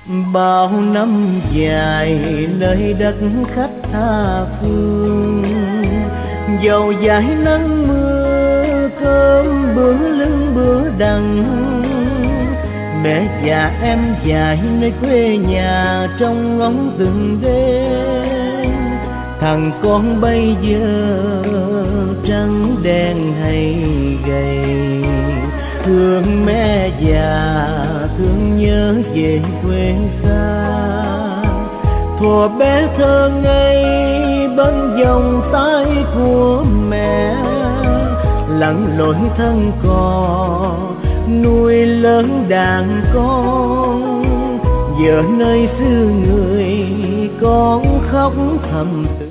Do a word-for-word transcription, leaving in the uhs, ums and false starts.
bao năm dài nơi đất khách tha phương, dầu dãi nắng mưa cơm bữa lưng bữa đằng. Mẹ già em dài nơi quê nhà trong ngóng từng đêm, thằng con bây giờ trắng đen hay gầy, thương mẹ già thương nhớ về quê xa. Thuở bé thơ ngây bên vòng tay của mẹ, lặn lội thân cò nuôi lớn đàn con. Giờ nơi xứ người con khóc thầm.